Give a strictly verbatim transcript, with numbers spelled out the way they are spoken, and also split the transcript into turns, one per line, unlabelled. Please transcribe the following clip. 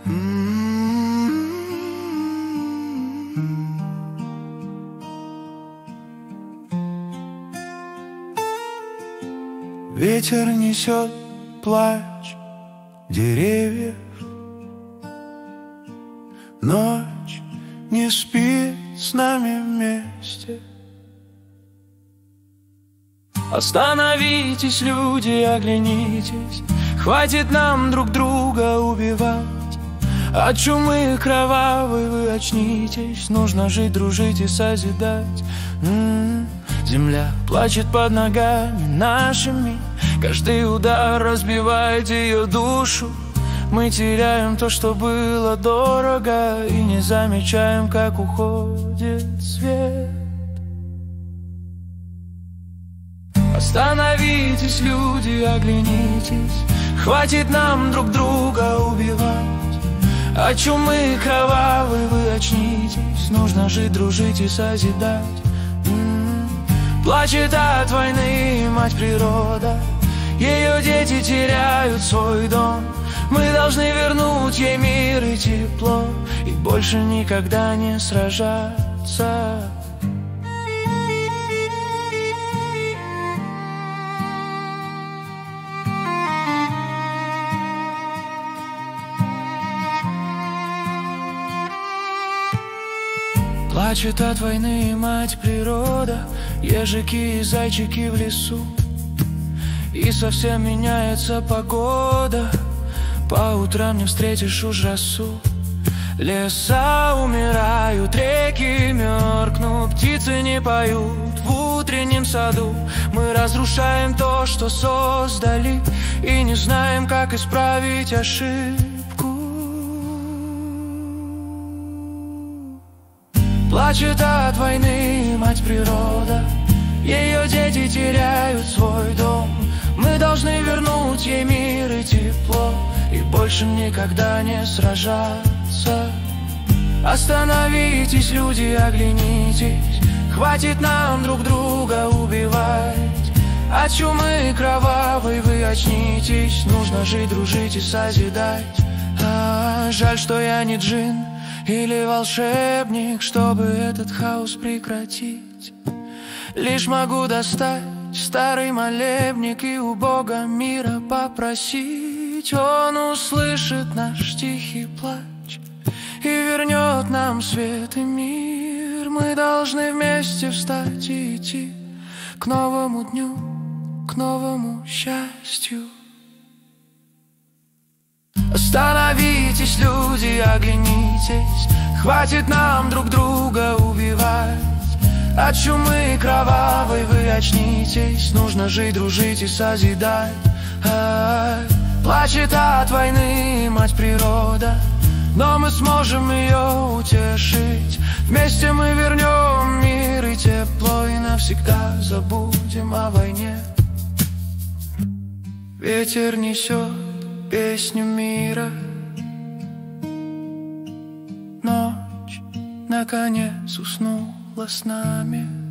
Ветер несет плач деревьев, ночь не спит с нами вместе. Остановитесь, люди, оглянитесь, хватит нам друг друга убивать. От чумы кровавой вы очнитесь, нужно жить, дружить и созидать. М-м-м. Земля плачет под ногами нашими, каждый удар разбивает ее душу. Мы теряем то, что было дорого, и не замечаем, как уходит свет. Остановитесь, люди, оглянитесь, хватит нам друг друга убивать. От чумы кровавой вы очнитесь, нужно жить, дружить и созидать. Плачет от войны мать природа, ее дети теряют свой дом. Мы должны вернуть ей мир и тепло, и больше никогда не сражаться. Плачет от войны мать природа, ежики и зайчики в лесу. И совсем меняется погода, по утрам не встретишь уж росу. Леса умирают, реки меркнут, птицы не поют в утреннем саду. Мы разрушаем то, что создали, и не знаем, как исправить ошибку. Плачет от войны мать природа, ее дети теряют свой дом. Мы должны вернуть ей мир и тепло, и больше никогда не сражаться. Остановитесь, люди, оглянитесь, хватит нам друг друга убивать. От чумы кровавой вы очнитесь, нужно жить, дружить и созидать. А, жаль, что я не джин или волшебник, чтобы этот хаос прекратить. Лишь могу достать старый молебник и у Бога мира попросить. Он услышит наш тихий плач и вернет нам свет и мир. Мы должны вместе встать и идти к новому дню, к новому счастью. Остановитесь, люди, оглянитесь, хватит нам друг друга убивать. От чумы кровавой вы очнитесь, нужно жить, дружить и созидать. А-а-а. Плачет от войны мать природа, но мы сможем ее утешить. Вместе мы вернем мир и тепло, и навсегда забудем о войне. Ветер несет песню мира, ночь наконец уснула с нами.